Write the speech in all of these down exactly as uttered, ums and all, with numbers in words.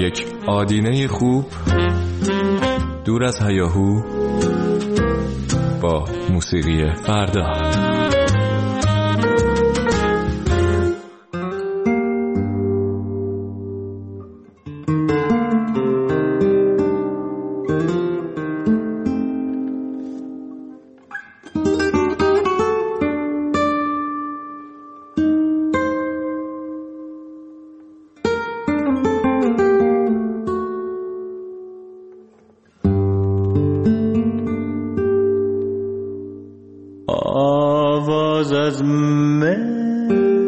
یک آدینه خوب دور از هیاهو با موسیقی فردا. آواز از من،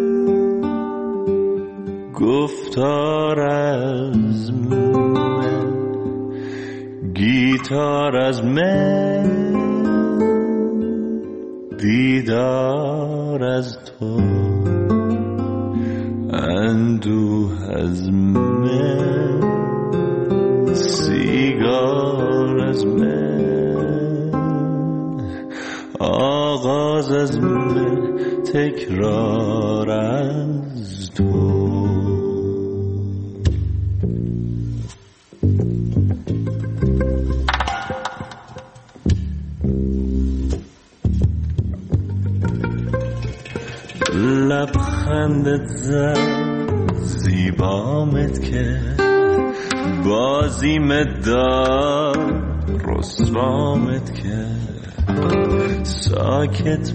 گفتار از من، گیتار از من، دیدار از تو، اندوه از من، سیگار از من، آغاز از من، تکرار از تو. لبخندت زد زیبامت که بازیمت داد رسوامت که ساکت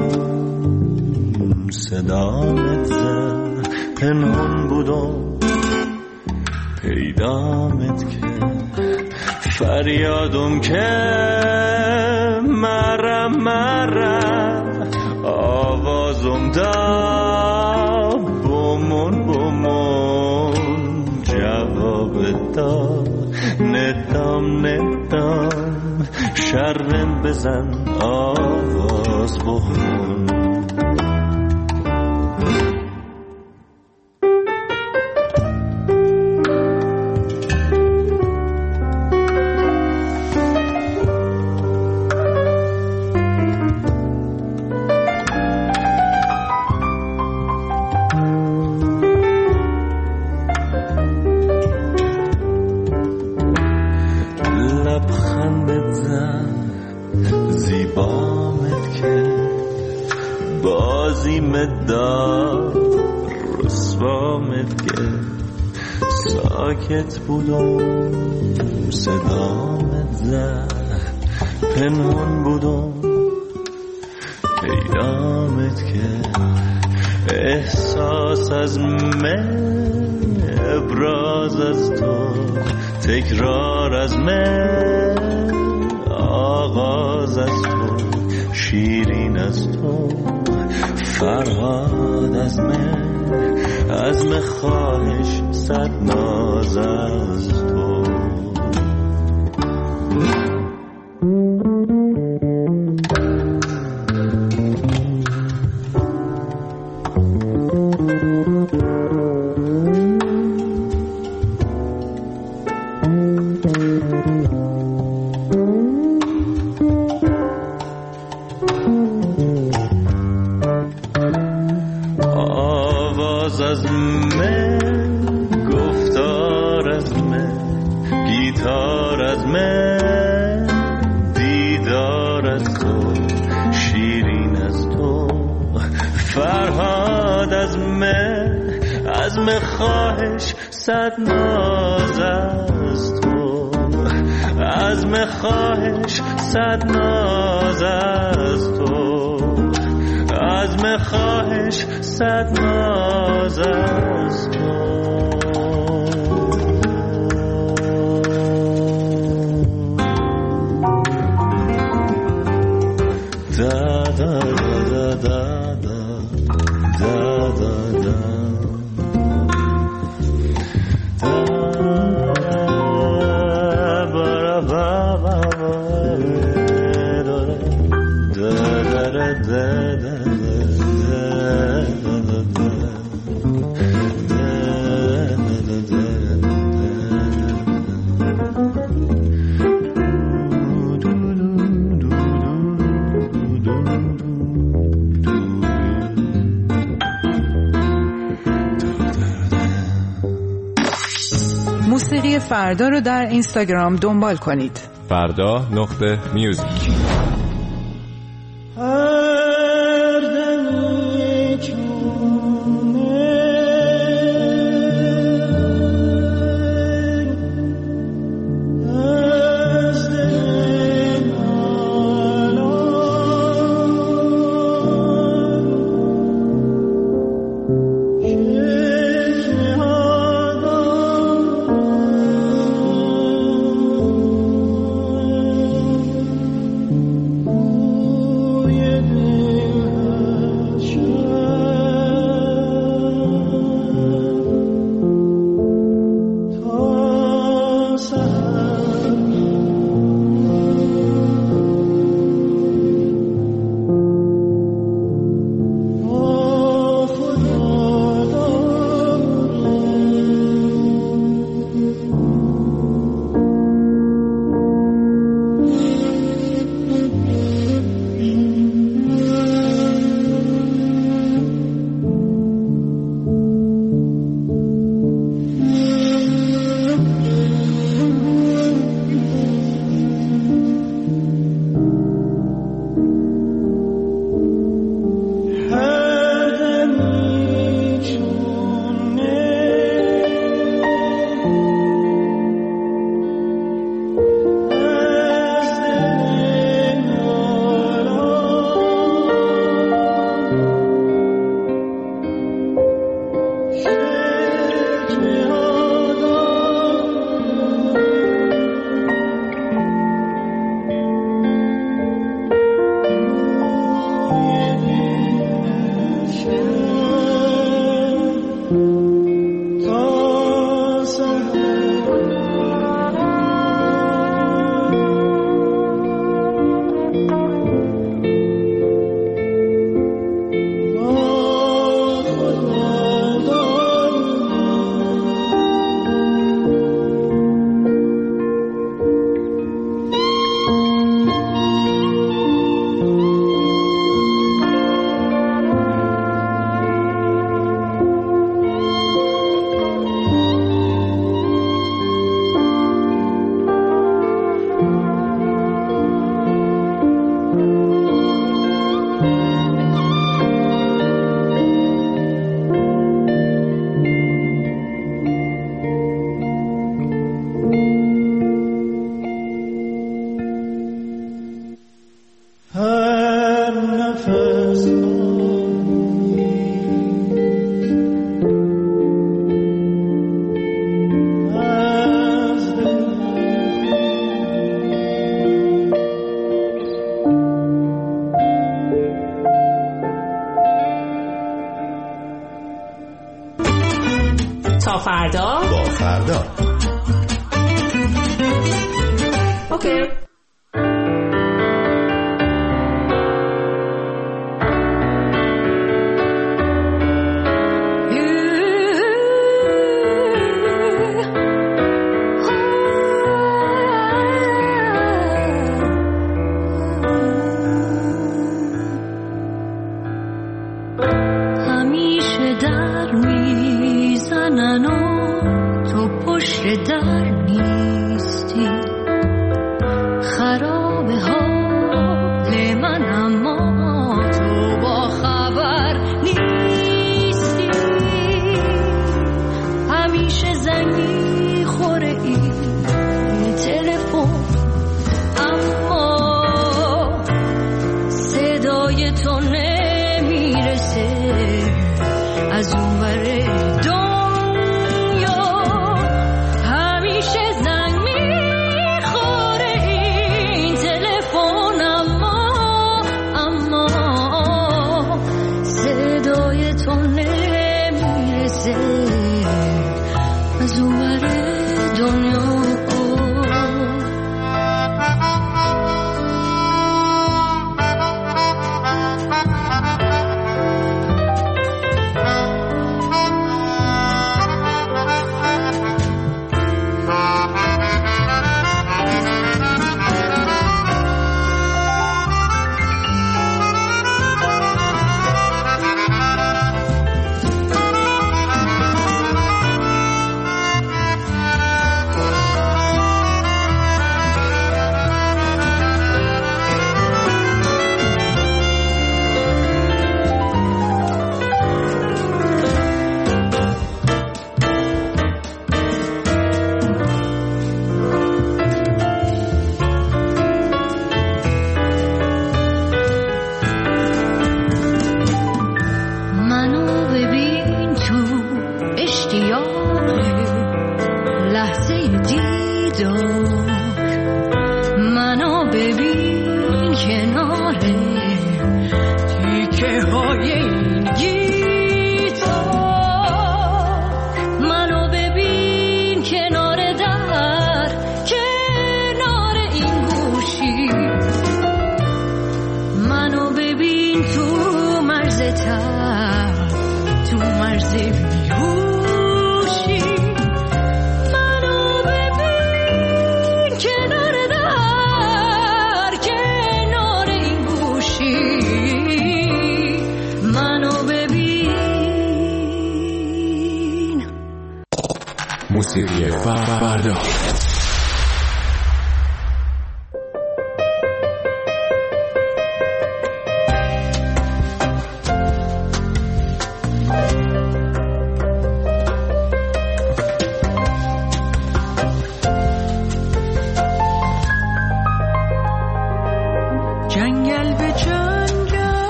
بودم صدامت زد پنهون بودم پیدامت که فریادم که مرا مرا آوازم دا بومون بومون جواب دا ندام ندام شرم بزن آواز بخون. لبخندت زن زیبامت که بازیمت داد رسوامت که ساکت بودم صدامت زد پنهون بودم پیدامت که احساس از من ابراز از تو تکرار از من آغاز از تو شیرین از تو فرهاد از من عزم خواهش صد ناز از تو. آواز از من، گفتار از من، گیتار از من، دیدار از تو، شیرین از تو، فرهاد از من، عزم خواهش صد ناز از تو، عزم خواهش صد ناز از تو، عزم خواهش صد ناز از تو. دا دا دا دا دا دا دا da موسیقی فردا رو در اینستاگرام دنبال کنید. فردا نقطه میوزیک. تا فردا با فردا. اوکی. همیشه در میزنن و تو پشت در نیستی، خراب حال من اما تو با خبر نیستی. همیشه زنگ میخوره این تلفن اما صدای تو نمیرسه از اون ور دنیا. همیشه زنگ میخوره این تلفن اما اما صدای تو نمیرسه از اون ور دنیا. دار منو ببین کناره تیکه های این گیتار منو ببین کنار در کنار این گوشی منو ببین تو مرز تر تو مرز بیهوشی منو ببین کنار در کنار این گوشی منو ببین. موسیقی فردا. جنگل به جنگل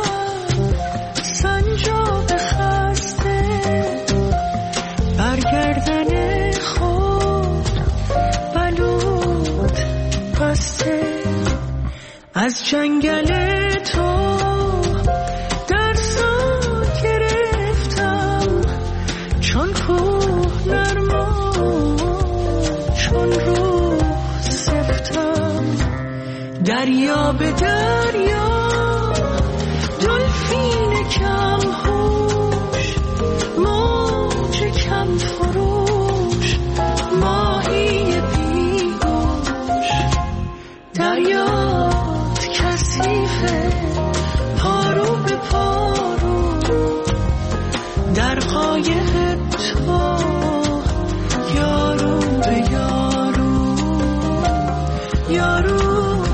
سنجاب خسته برگردن خود بلود بسته از جنگل تو درسا گرفتم چون کوه نرما چون روح سفتم دریا به دریا دلفین کم هوش موج کم فروش ماهی بیگوش دریات کثیفه پارو به پارو در قایق تو یارو به یارو یارو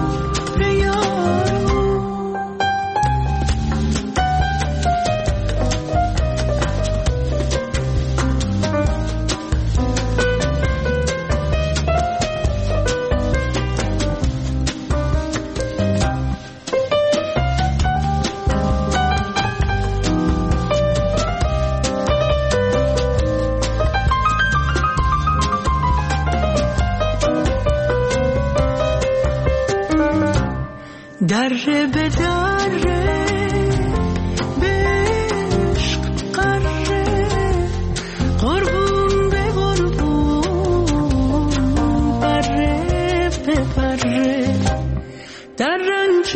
دره به دره به عشق قره قربون به قربون بره به بره در رنج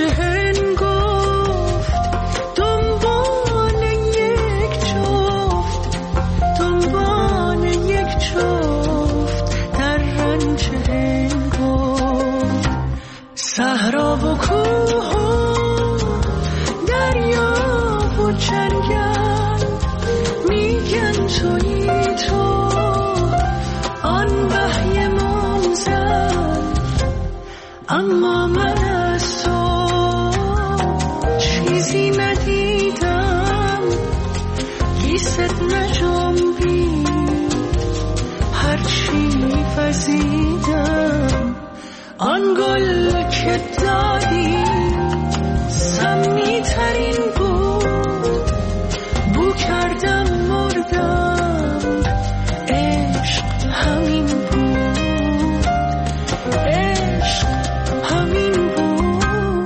هنگفت دنبال یک جفت دنبال یک جفت در رنج هنگفت صحرا و کوه و دریا و جنگل میگن تویی تو آن وحی منزل اما من از تو چیزی ندیدم لیست نجنبید هرچی وزیدم آن گل که دادی سمی ترین بود بو کردم مردم عشق همین بود عشق همین بود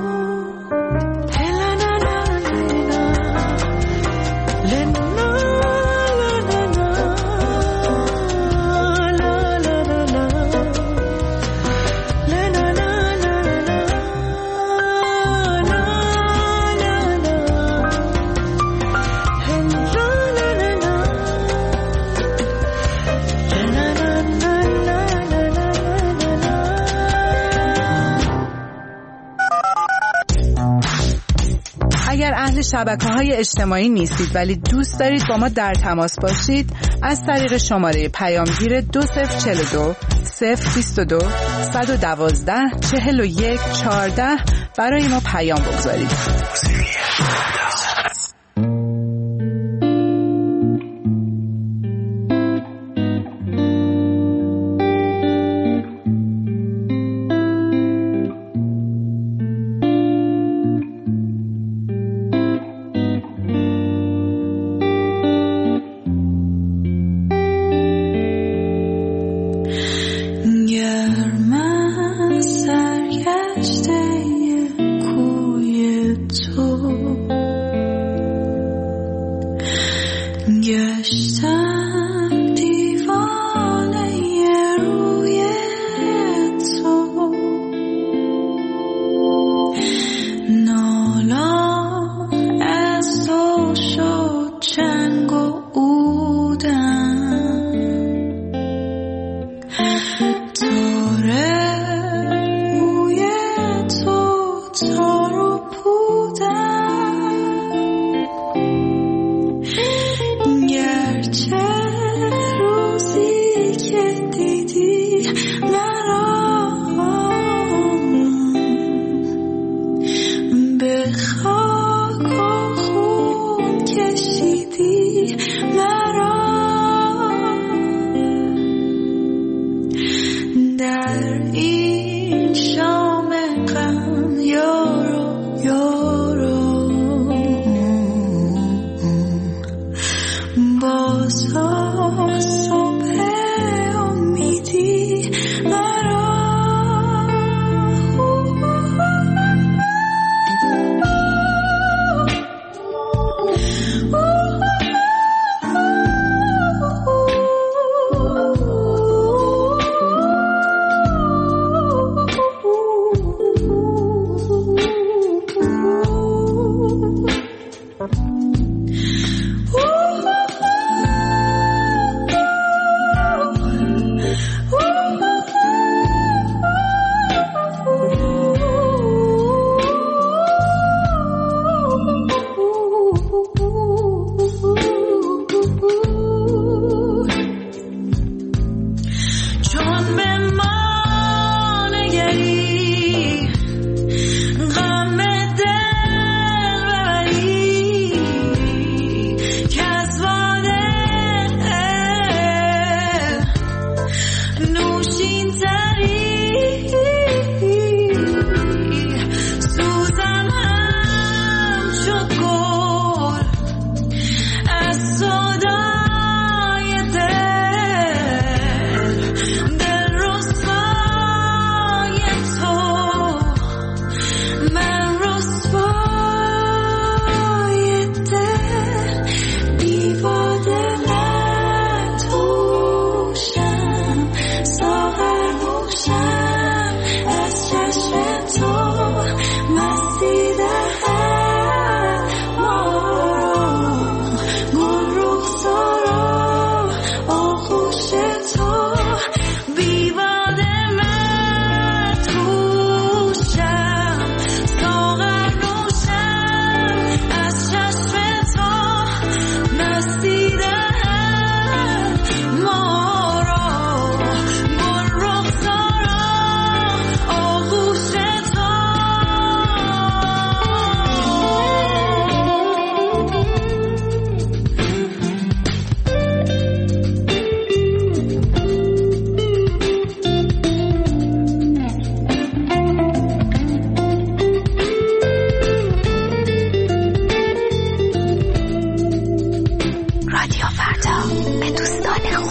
هلنا لنا لنا اگر اهل شبکه‌های اجتماعی نیستید ولی دوست دارید با ما در تماس باشید از طریق شماره پیامگیر دو صفر چهل و دو صفر بیست و دو صد و دوازده چهل و یک چهارده برای ما پیام بگذارید. گرم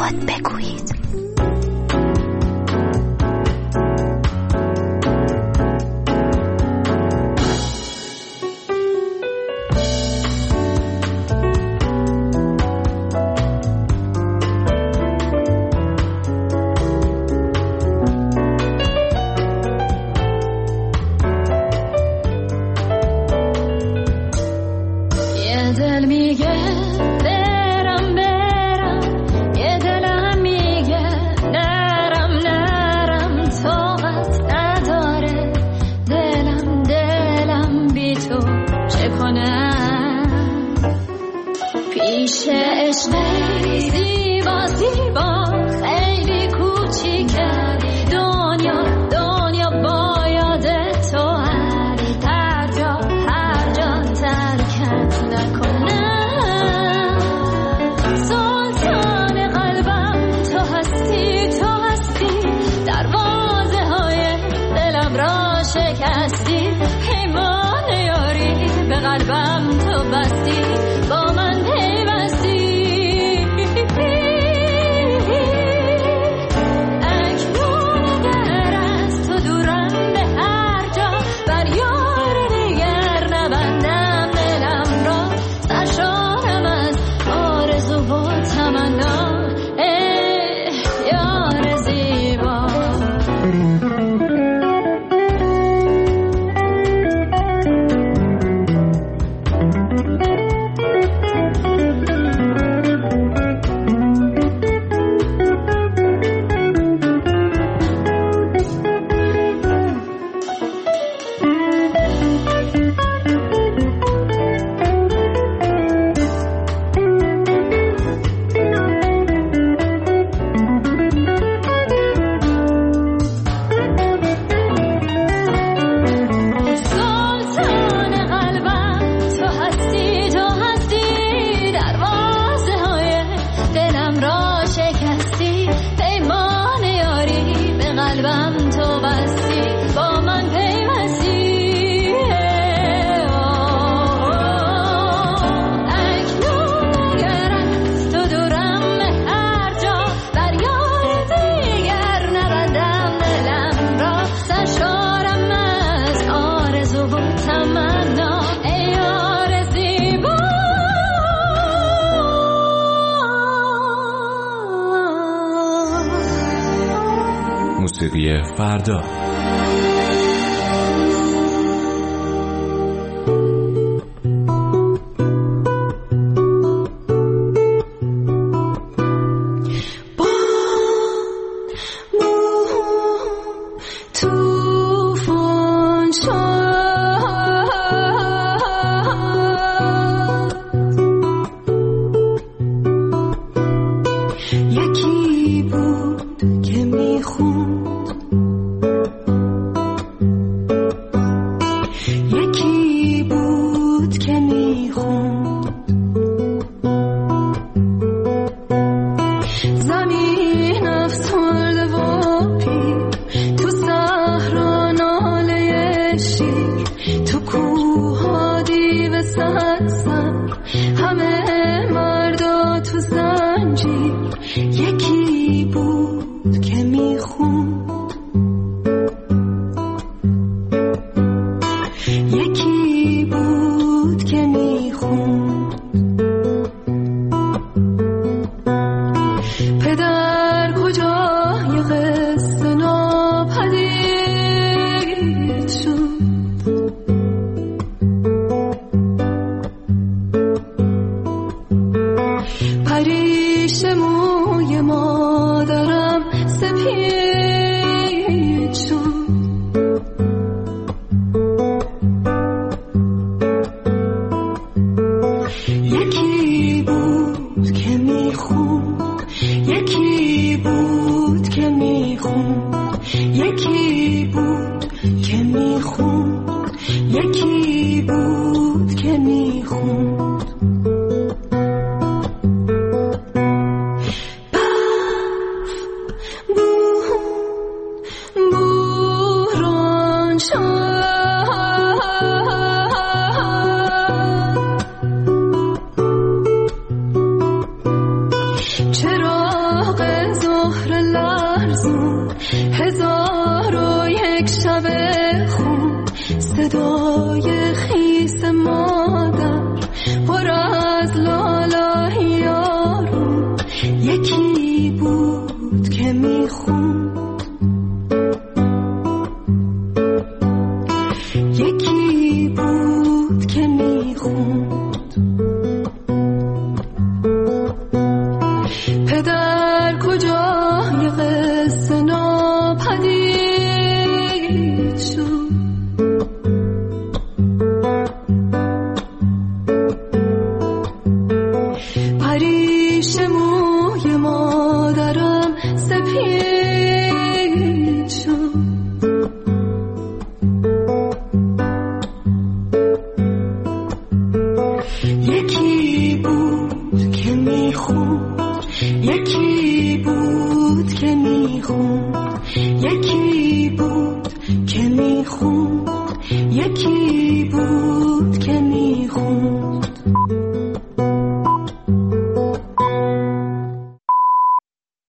خود بگویید. موسیقی فردا. چراغ هزار و یک شب خون، صدای خیس مادر پر از لالای یارو، یکی بود که میخوند، یکی بود که میخوند. پدر کجای قصه ناپدید شد، پریش موی مادرم سپید شد. یکی بود که میخوند، یکی بود که میخوند، یکی